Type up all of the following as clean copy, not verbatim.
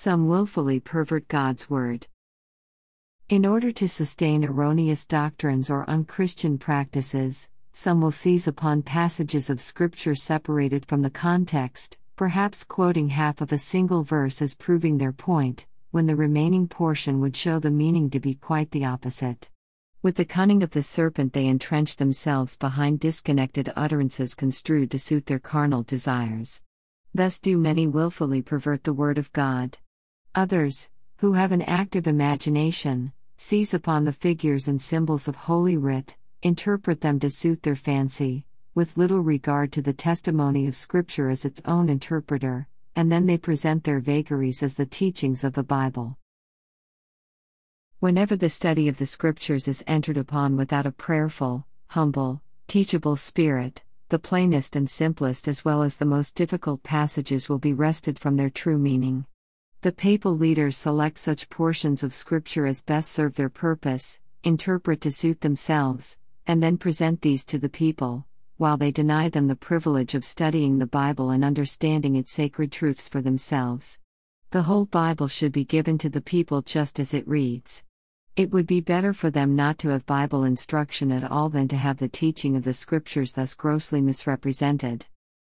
Some willfully pervert God's word. In order to sustain erroneous doctrines or unchristian practices, some will seize upon passages of Scripture separated from the context, perhaps quoting half of a single verse as proving their point, when the remaining portion would show the meaning to be quite the opposite. With the cunning of the serpent, they entrench themselves behind disconnected utterances construed to suit their carnal desires. Thus do many willfully pervert the word of God. Others, who have an active imagination, seize upon the figures and symbols of Holy Writ, interpret them to suit their fancy, with little regard to the testimony of Scripture as its own interpreter, and then they present their vagaries as the teachings of the Bible. Whenever the study of the Scriptures is entered upon without a prayerful, humble, teachable spirit, the plainest and simplest as well as the most difficult passages will be wrested from their true meaning. The papal leaders select such portions of Scripture as best serve their purpose, interpret to suit themselves, and then present these to the people, while they deny them the privilege of studying the Bible and understanding its sacred truths for themselves. The whole Bible should be given to the people just as it reads. It would be better for them not to have Bible instruction at all than to have the teaching of the Scriptures thus grossly misrepresented.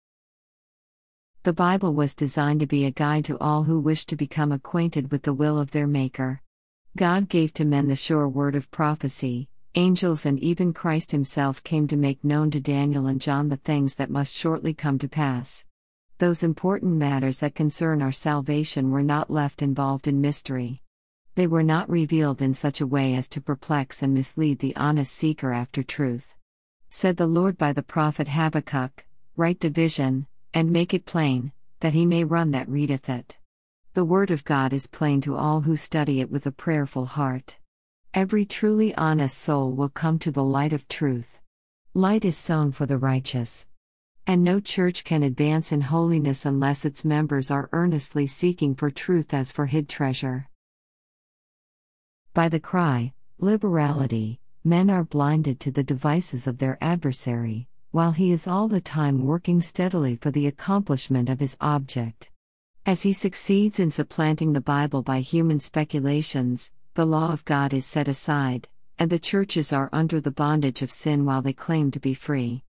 The Bible was designed to be a guide to all who wish to become acquainted with the will of their Maker. God gave to men the sure word of prophecy. Angels and even Christ himself came to make known to Daniel and John the things that must shortly come to pass. Those important matters that concern our salvation were not left involved in mystery. They were not revealed in such a way as to perplex and mislead the honest seeker after truth. Said the Lord by the prophet Habakkuk, "Write the vision, and make it plain, that he may run that readeth it." The word of God is plain to all who study it with a prayerful heart. Every truly honest soul will come to the light of truth. Light is sown for the righteous. And no church can advance in holiness unless its members are earnestly seeking for truth as for hid treasure. By the cry, liberality, men are blinded to the devices of their adversary, while he is all the time working steadily for the accomplishment of his object. As he succeeds in supplanting the Bible by human speculations, the law of God is set aside, and the churches are under the bondage of sin while they claim to be free.